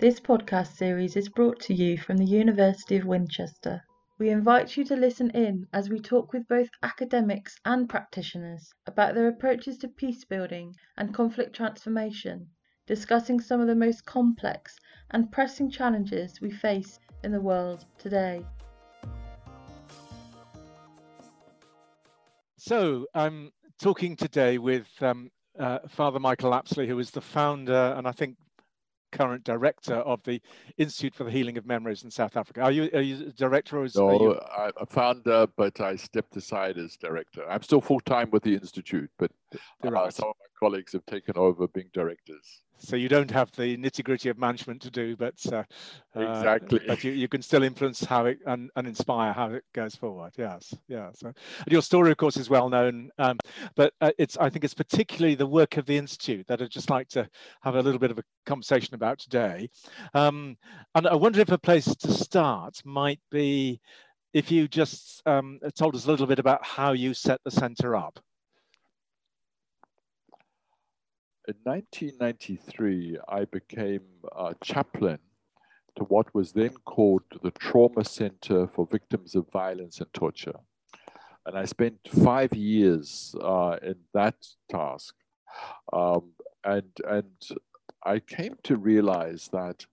This podcast series is brought to you from the University of Winchester. We invite you to listen in as we talk with both academics and practitioners about their approaches to peace building and conflict transformation, discussing some of the most complex and pressing challenges we face in the world today. So I'm talking today with Father Michael Apsley, who is the founder and I think current director of the Institute for the Healing of Memories in South Africa. Are you director or No, I'm a founder, but I stepped aside as director. I'm still full-time with the Institute, but right. Some of my colleagues have taken over being directors. So you don't have the nitty-gritty of management to do, but exactly. But you can still influence how it and inspire how it goes forward. Yes, yeah. So and your story, of course, is well known, but I think it's particularly the work of the Institute that I'd just like to have a little bit of a conversation about today. And I wonder if a place to start might be if you just told us a little bit about how you set the centre up. In 1993, I became a chaplain to what was then called the Trauma Center for Victims of Violence and Torture. And I spent 5 years in that task. And I came to realize that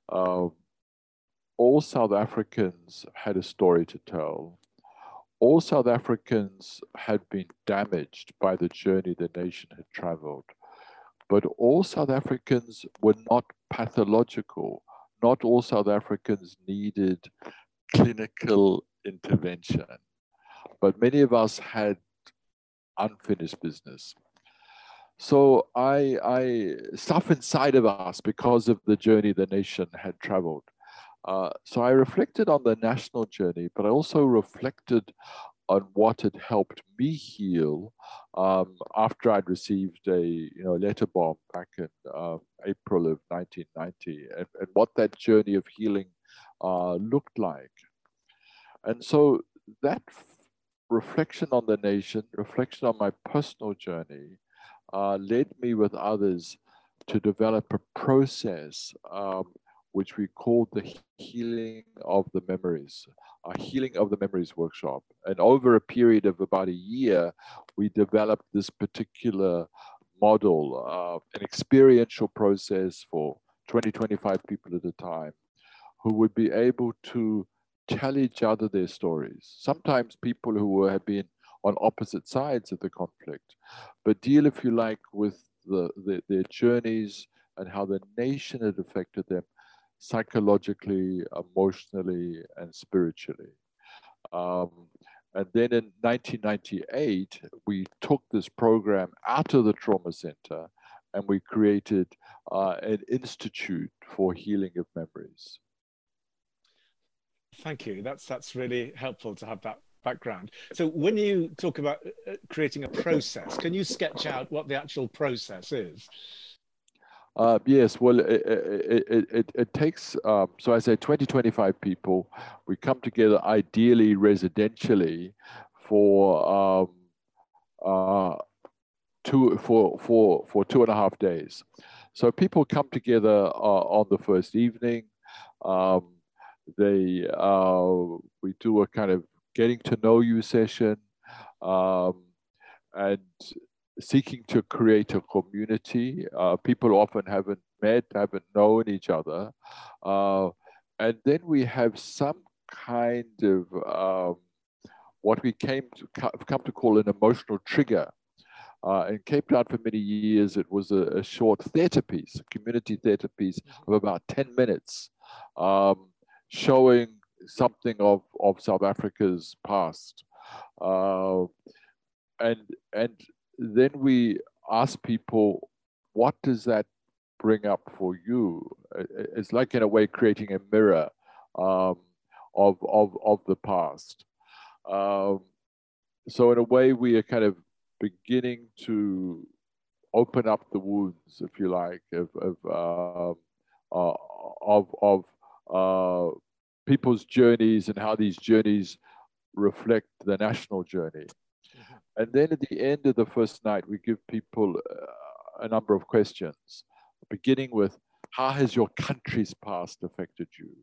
all South Africans had a story to tell. All South Africans had been damaged by the journey the nation had traveled. But all South Africans were not pathological. Not all South Africans needed clinical intervention. But many of us had unfinished business. So stuff inside of us because of the journey the nation had traveled. So I reflected on the national journey, but I also reflected on what had helped me heal after I'd received a letter bomb back in April of 1990, and what that journey of healing looked like. And so that reflection on the nation, reflection on my personal journey, led me with others to develop a process which we called the Healing of the Memories, a Healing of the Memories workshop. And over a period of about a year, we developed this particular model, an experiential process for 20, 25 people at a time, who would be able to tell each other their stories. Sometimes people who have been on opposite sides of the conflict, but deal, if you like, with their journeys and how the nation had affected them psychologically, emotionally, and spiritually. And then in 1998, we took this program out of the Trauma Center and we created an Institute for Healing of Memories. Thank you. That's really helpful to have that background. So when you talk about creating a process, can you sketch out what the actual process is? Yes, well, it takes, so I say 20, 25 people. We come together ideally residentially for 2.5 days. So people come together on the first evening. We do a kind of getting to know you session, and seeking to create a community. People often haven't met, haven't known each other. And then we have some kind of what we come to call an emotional trigger. In Cape Town for many years, it was a short theatre piece, a community theatre piece of about 10 minutes, showing something of South Africa's past. And then we ask people, what does that bring up for you? It's like, in a way, creating a mirror of the past. So in a way, we are kind of beginning to open up the wounds, if you like, of people's journeys and how these journeys reflect the national journey. And then at the end of the first night, we give people a number of questions, beginning with, How has your country's past affected you?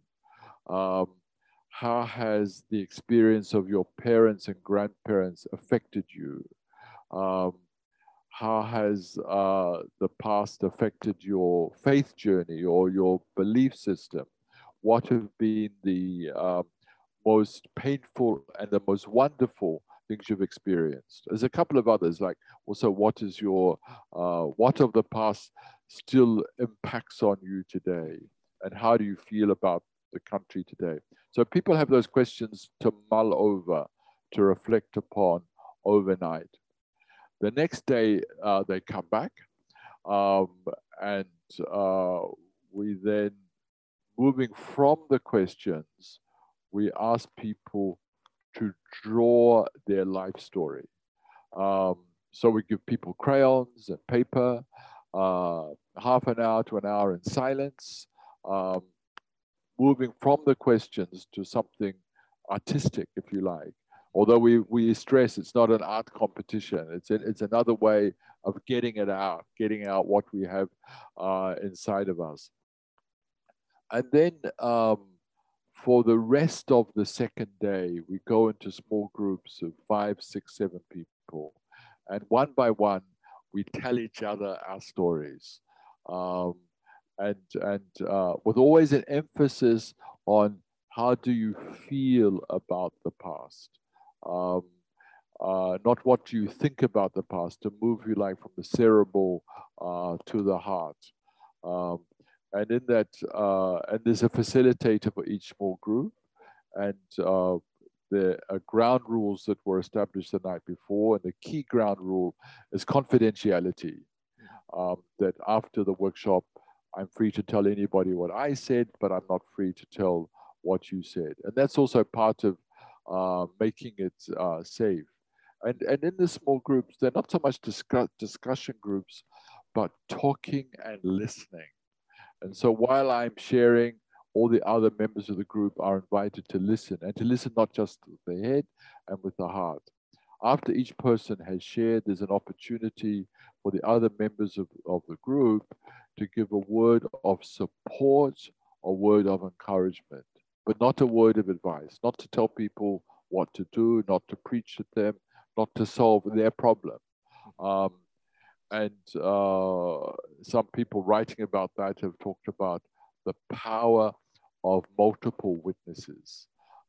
How has the experience of your parents and grandparents affected you? How has the past affected your faith journey or your belief system? What have been the most painful and the most wonderful things you've experienced? There's a couple of others, like also what is your, what of the past still impacts on you today? And how do you feel about the country today? So people have those questions to mull over, to reflect upon overnight. The next day they come back, and we then, moving from the questions, we ask people to draw their life story. So we give people crayons and paper, half an hour to an hour in silence, moving from the questions to something artistic, if you like. Although we stress it's not an art competition, it's another way of getting out what we have inside of us. And then for the rest of the second day, we go into small groups of 5, 6, 7 people. And one by one, we tell each other our stories. And with always an emphasis on how do you feel about the past? Not what do you think about the past, to move you like from the cerebral to the heart. And in that, and there's a facilitator for each small group, and the ground rules that were established the night before. And the key ground rule is confidentiality. That after the workshop, I'm free to tell anybody what I said, but I'm not free to tell what you said. And that's also part of making it safe. And in the small groups, they're not so much discussion groups, but talking and listening. And so while I'm sharing, all the other members of the group are invited to listen, and to listen not just with the head and with the heart. After each person has shared, there's an opportunity for the other members of the group to give a word of support, a word of encouragement, but not a word of advice, not to tell people what to do, not to preach at them, not to solve their problem. And some people writing about that have talked about the power of multiple witnesses.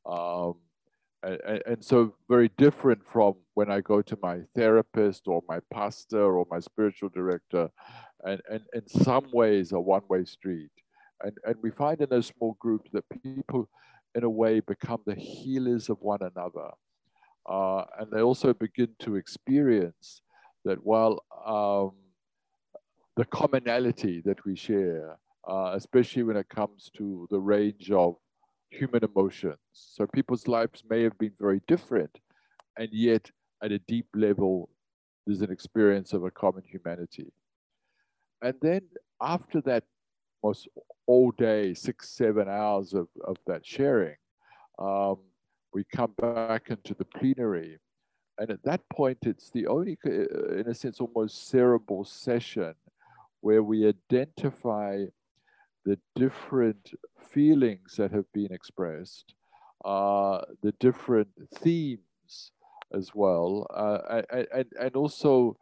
And so very different from when I go to my therapist or my pastor or my spiritual director, and in some ways a one-way street. And we find in those small groups that people in a way become the healers of one another. And they also begin to experience that while the commonality that we share, especially when it comes to the range of human emotions. So people's lives may have been very different, and yet at a deep level, there's an experience of a common humanity. And then after that, most all day, 6, 7 hours of that sharing, we come back into the plenary. And at that point, it's the only, in a sense, almost cerebral session where we identify the different feelings that have been expressed, the different themes as well, and also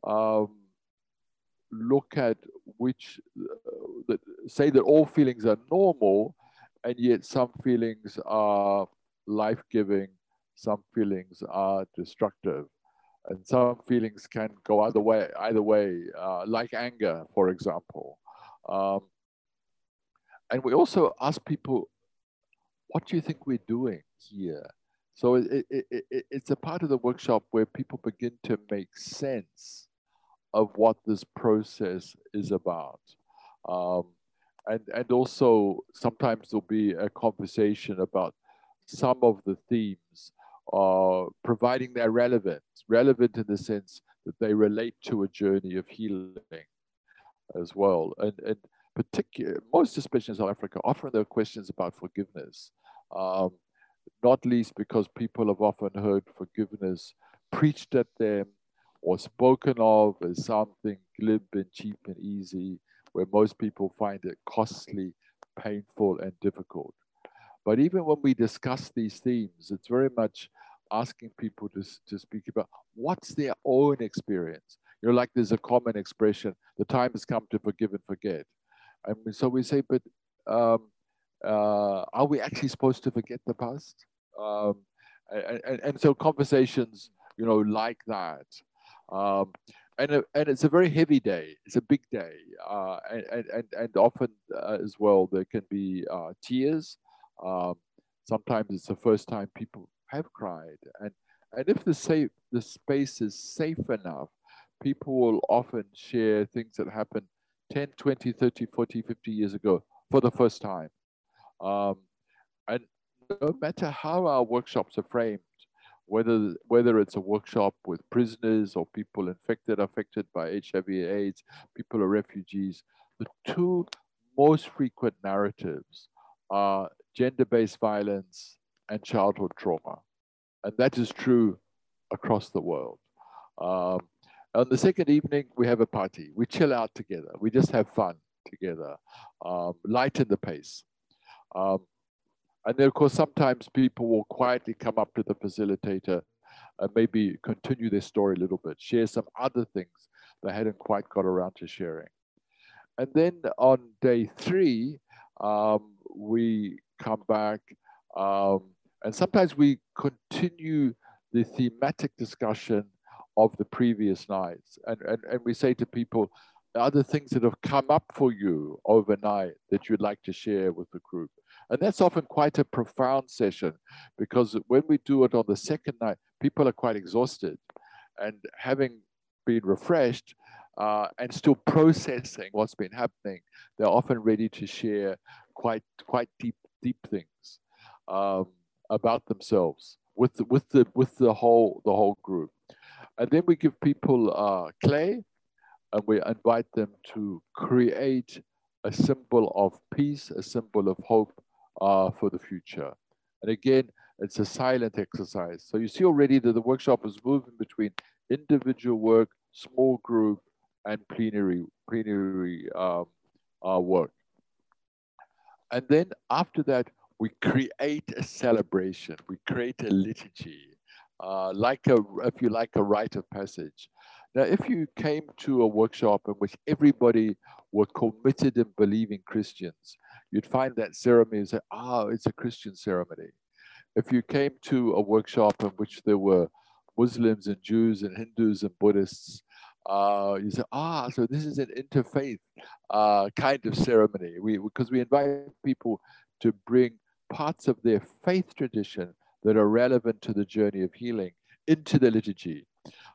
look at which, say that all feelings are normal, and yet some feelings are life-giving, some feelings are destructive, and some feelings can go either way, like anger, for example. And we also ask people, what do you think we're doing here? So it's a part of the workshop where people begin to make sense of what this process is about. And also sometimes there'll be a conversation about some of the themes, providing they're relevant in the sense that they relate to a journey of healing as well. And most especially in South Africa, often there are questions about forgiveness, not least because people have often heard forgiveness preached at them or spoken of as something glib and cheap and easy, where most people find it costly, painful, and difficult. But even when we discuss these themes, it's very much asking people to speak about what's their own experience. You know, like there's a common expression, the time has come to forgive and forget. And so we say, but are we actually supposed to forget the past? And so conversations, you know, like that. And it's a very heavy day. It's a big day. And often as well, there can be tears. Sometimes it's the first time people have cried. And if the space is safe enough, people will often share things that happened 10, 20, 30, 40, 50 years ago for the first time. And no matter how our workshops are framed, whether it's a workshop with prisoners or people affected by HIV/AIDS, people or refugees, the two most frequent narratives are gender-based violence and childhood trauma. And that is true across the world. On the second evening, we have a party. We chill out together. We just have fun together, lighten the pace. And then, of course, sometimes people will quietly come up to the facilitator and maybe continue their story a little bit, share some other things they hadn't quite got around to sharing. And then on day 3, we come back, and sometimes we continue the thematic discussion of the previous nights. And we say to people, are there things that have come up for you overnight that you'd like to share with the group? And that's often quite a profound session, because when we do it on the second night, people are quite exhausted, and having been refreshed and still processing what's been happening, they're often ready to share quite deep things about themselves with the whole group. And then we give people clay, and we invite them to create a symbol of peace, a symbol of hope for the future. And again, it's a silent exercise. So you see already that the workshop is moving between individual work, small group, and plenary work. And then after that, we create a celebration. We create a liturgy, if you like, a rite of passage. Now, if you came to a workshop in which everybody were committed and believing Christians, you'd find that ceremony and say, it's a Christian ceremony. If you came to a workshop in which there were Muslims and Jews and Hindus and Buddhists, you say, so this is an interfaith kind of ceremony. Because we invite people to bring parts of their faith tradition that are relevant to the journey of healing into the liturgy.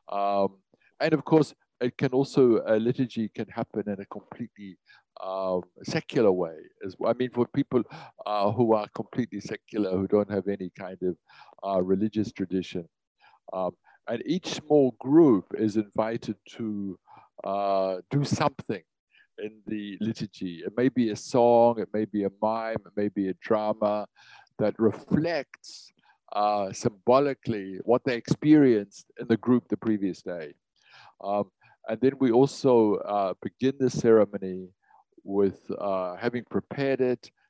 And of course, it can also, a liturgy can happen in a completely secular way. I mean, for people who are completely secular, who don't have any kind of religious tradition. And each small group is invited to do something in the liturgy. It may be a song, it may be a mime, it may be a drama that reflects symbolically what they experienced in the group the previous day. And then we also begin the ceremony with having prepared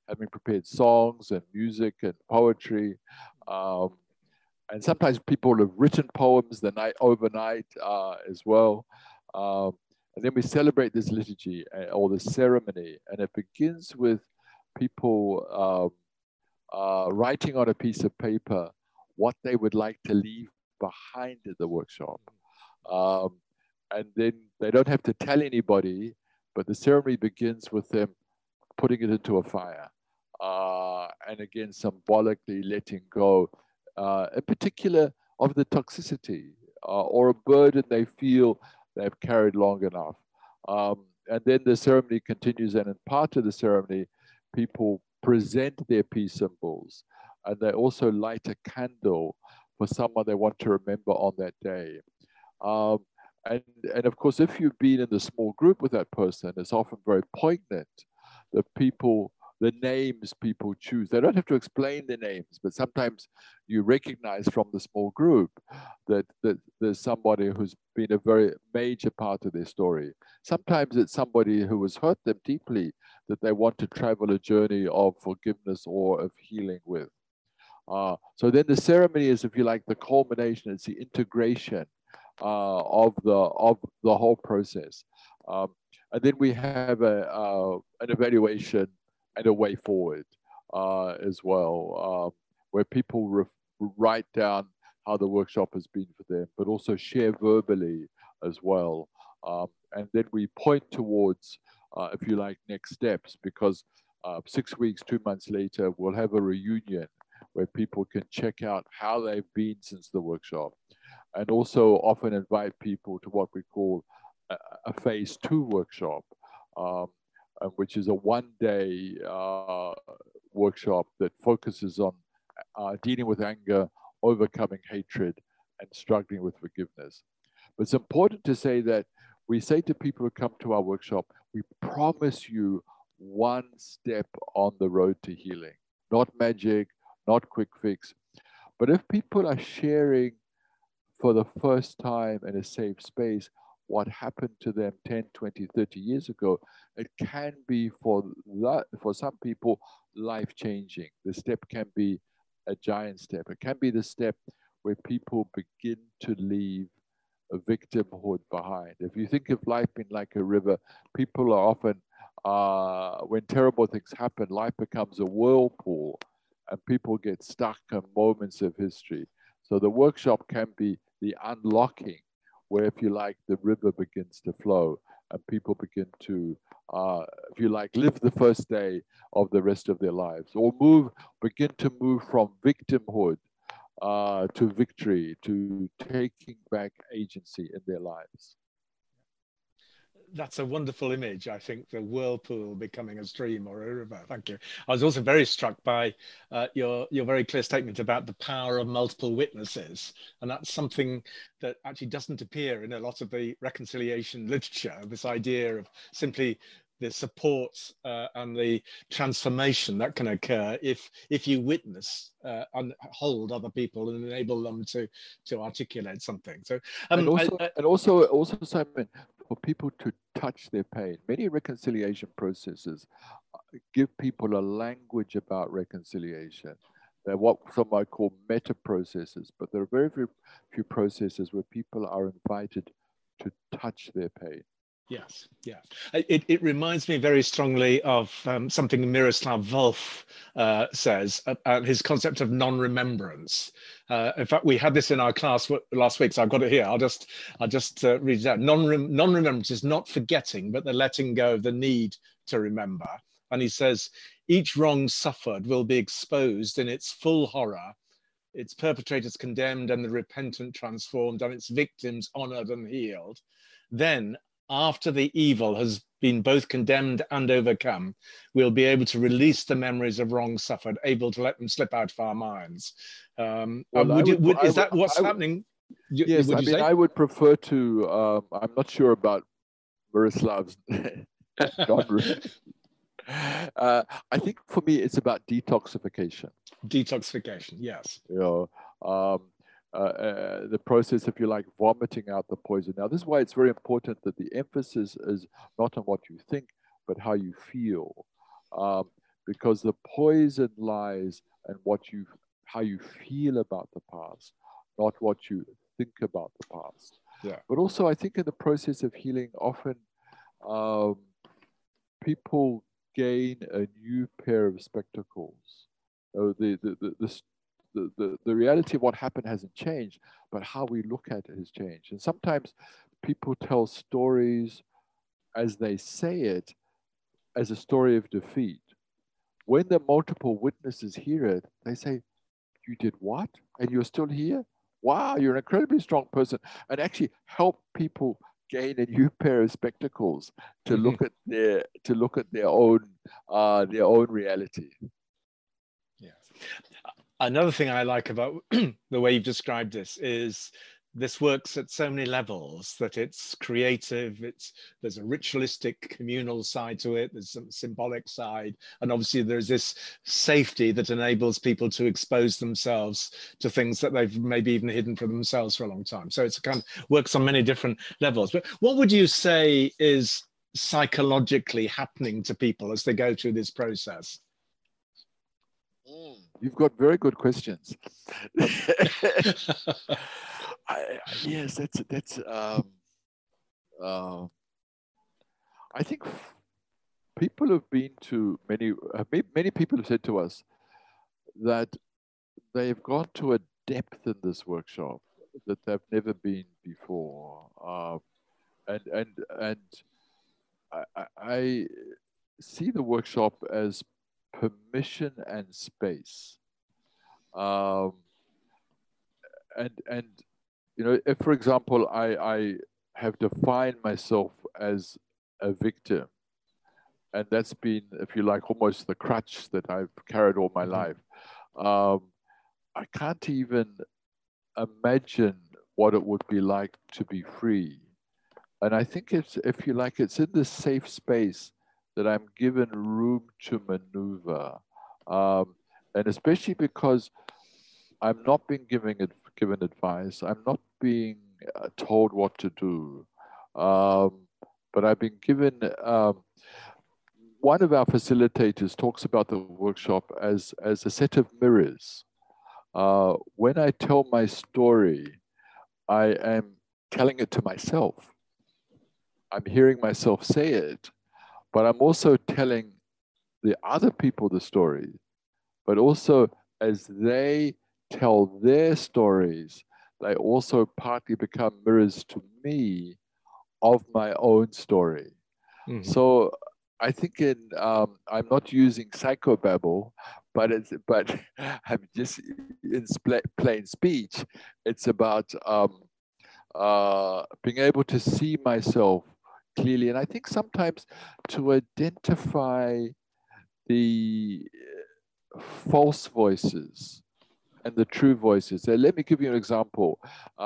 songs and music and poetry. And sometimes people have written poems the night overnight as well. And then we celebrate this liturgy or the ceremony. And it begins with people writing on a piece of paper what they would like to leave behind at the workshop. And then they don't have to tell anybody, but the ceremony begins with them putting it into a fire. And again, symbolically letting go, in particular, of the toxicity or a burden they feel they've carried long enough. And then the ceremony continues, and in part of the ceremony, people present their peace symbols, and they also light a candle for someone they want to remember on that day. And of course, if you've been in the small group with that person, it's often very poignant that people the names people choose. They don't have to explain the names, but sometimes you recognize from the small group that there's somebody who's been a very major part of their story. Sometimes it's somebody who has hurt them deeply that they want to travel a journey of forgiveness or of healing with. So then the ceremony is, if you like, the culmination. It's the integration of the whole process, and then we have an evaluation and a way forward as well, where people write down how the workshop has been for them, but also share verbally as well, and then we point towards, if you like, next steps, because 6 weeks, 2 months later, we'll have a reunion where people can check out how they've been since the workshop, and also often invite people to what we call a phase 2 workshop, which is a one-day workshop that focuses on dealing with anger, overcoming hatred, and struggling with forgiveness. But it's important to say that we say to people who come to our workshop, we promise you one step on the road to healing, not magic, not quick fix. But if people are sharing for the first time in a safe space what happened to them 10, 20, 30 years ago, it can be for some people life-changing. The step can be a giant step. It can be the step where people begin to leave a victimhood behind. If you think of life being like a river, people are often, when terrible things happen, life becomes a whirlpool and people get stuck in moments of history. So the workshop can be the unlocking, where, if you like, the river begins to flow and people begin to, if you like, live the first day of the rest of their lives, or begin to move from victimhood to victory, to taking back agency in their lives. That's a wonderful image. I think the whirlpool becoming a stream or a river. Thank you. I was also very struck by your very clear statement about the power of multiple witnesses, and that's something that actually doesn't appear in a lot of the reconciliation literature. This idea of simply the support and the transformation that can occur if you witness and hold other people and enable them to articulate something. So and also Simon, for people to touch their pain. Many reconciliation processes give people a language about reconciliation. They're what some might call meta processes, but there are very, very few processes where people are invited to touch their pain. Yes, yeah. It reminds me very strongly of something Miroslav Volf says about his concept of non-remembrance. In fact, we had this in our class last week, so I've got it here. I'll just read it out. Non-remembrance is not forgetting, but the letting go of the need to remember. And he says, each wrong suffered will be exposed in its full horror, its perpetrators condemned and the repentant transformed, and its victims honored and healed. Then, after the evil has been both condemned and overcome, we'll be able to release the memories of wrong suffered, able to let them slip out of our minds. Is that what's happening? Yes, I mean, I would prefer to, I'm not sure about Miroslav's genre. I think for me, it's about detoxification. Detoxification, yes. You know, the process, if you like, vomiting out the poison. Now, this is why it's very important that the emphasis is not on what you think, but how you feel, because the poison lies in how you feel about the past, not what you think about the past. Yeah. But also, I think in the process of healing, often people gain a new pair of spectacles. The reality of what happened hasn't changed, but how we look at it has changed. And sometimes people tell stories as they say it as a story of defeat. When the multiple witnesses hear it, they say, you did what? And you're still here? Wow, you're an incredibly strong person. And actually help people gain a new pair of spectacles to look at their own reality. Yes. Another thing I like about the way you've described this is this works at so many levels, that it's creative, there's a ritualistic communal side to it, there's some symbolic side, and obviously there's this safety that enables people to expose themselves to things that they've maybe even hidden from themselves for a long time. So it's kind of works on many different levels. But what would you say is psychologically happening to people as they go through this process? You've got very good questions. Yes, that's. I think people have been to many people have said to us that they've gone to a depth in this workshop that they've never been before, and I see the workshop as permission and space, and you know, if for example I have defined myself as a victim, and that's been, if you like, almost the crutch that I've carried all my life, I can't even imagine what it would be like to be free. And I think it's, if you like, it's in this safe space that I'm given room to maneuver. And especially because I'm not being given advice, I'm not being told what to do. But I've been given, one of our facilitators talks about the workshop as a set of mirrors. When I tell my story, I am telling it to myself. I'm hearing myself say it, but I'm also telling the other people the story. But also, as they tell their stories, they also partly become mirrors to me of my own story. So I think I'm not using psychobabble, but I'm just in plain speech. It's about being able to see myself clearly, and I think sometimes to identify the false voices and the true voices. So let me give you an example.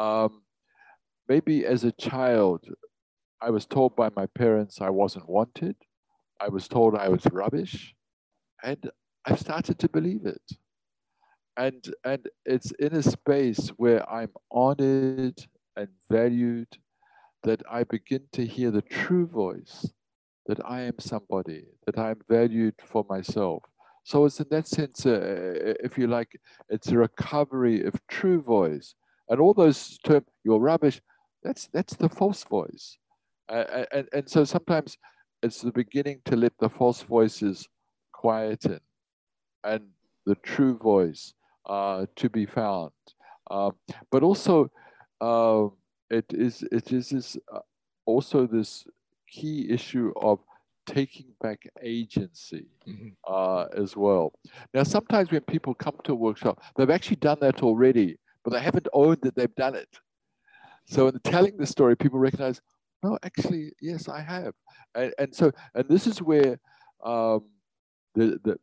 Maybe as a child, I was told by my parents I wasn't wanted. I was told I was rubbish, and I've started to believe it. And it's in a space where I'm honored and valued that I begin to hear the true voice, that I am somebody, that I'm valued for myself. So it's in that sense, if you like, it's a recovery of true voice. And all those terms, you're rubbish, that's the false voice. And so sometimes it's the beginning to let the false voices quieten and the true voice to be found. But also, it is this, also this key issue of taking back agency as well. Now, sometimes when people come to a workshop, they've actually done that already, but they haven't owned that they've done it. So in telling the story, people recognize, no, actually, yes, I have. And so this is where the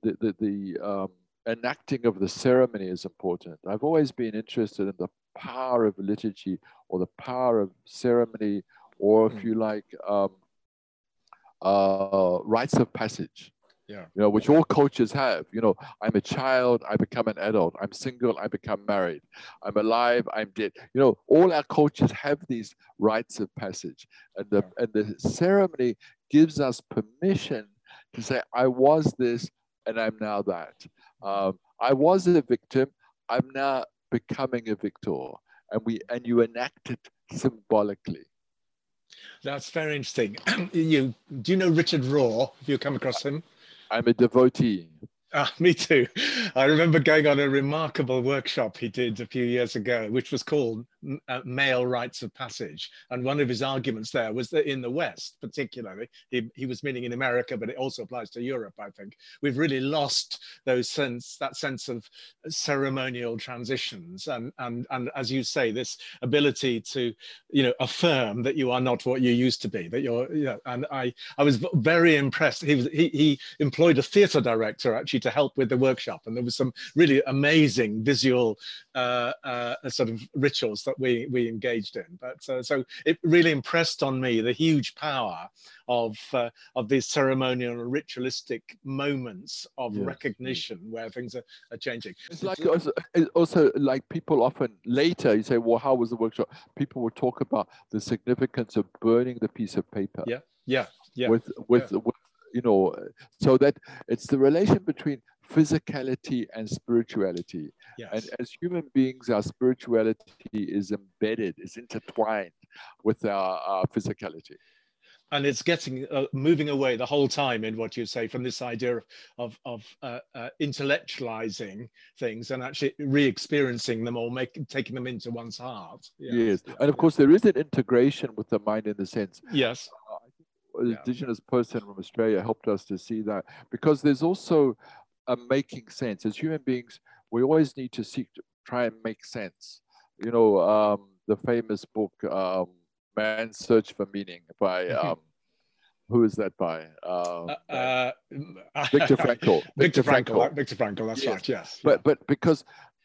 enacting of the ceremony is important. I've always been interested in the power of liturgy, or the power of ceremony, or if you like, rites of passage. Yeah. You know, which all cultures have. You know, I'm a child, I become an adult. I'm single, I become married. I'm alive, I'm dead. You know, all our cultures have these rites of passage, and the ceremony gives us permission to say, I was this, and I'm now that. I was a victim, I'm now becoming a victor, and you enact it symbolically. That's very interesting. Do you know Richard Rohr? Have you come across him? I'm a devotee. Me too. I remember going on a remarkable workshop he did a few years ago, which was called Male Rites of Passage. And one of his arguments there was that in the West, particularly, he was meaning in America, but it also applies to Europe, I think. We've really lost that sense of ceremonial transitions. And as you say, this ability to, affirm that you are not what you used to be, that you're, and I was very impressed. He employed a theatre director actually you to help with the workshop, and there was some really amazing visual sort of rituals that we engaged in. But so it really impressed on me the huge power of these ceremonial and ritualistic moments of recognition where things are changing. It's like also like people often later you say, well, how was the workshop? People will talk about the significance of burning the piece of paper. With you know, so that it's the relation between physicality and spirituality. And as human beings, our spirituality is embedded, is intertwined with our physicality. And it's getting moving away the whole time in what you say from this idea of intellectualizing things and actually re-experiencing them or taking them into one's heart. Yes, and of course there is an integration with the mind in the sense. Yes. An indigenous person from Australia helped us to see that, because there's also a making sense. As human beings, we always need to seek to try and make sense. You know, the famous book, Man's Search for Meaning by, who is that by? Viktor Frankl. Viktor Frankl, that's right, yes. But because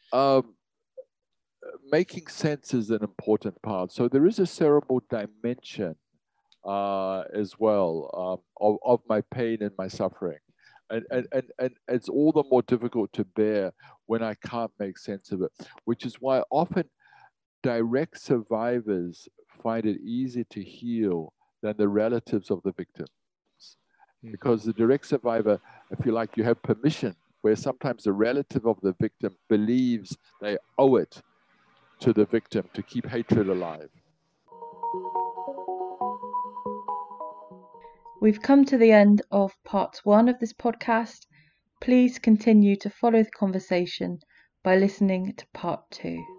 making sense is an important part. So there is a cerebral dimension as well of my pain and my suffering. And it's all the more difficult to bear when I can't make sense of it, which is why often direct survivors find it easier to heal than the relatives of the victims. Because the direct survivor, if you like, you have permission, where sometimes the relative of the victim believes they owe it to the victim to keep hatred alive. We've come to the end of part 1 of this podcast. Please continue to follow the conversation by listening to part 2.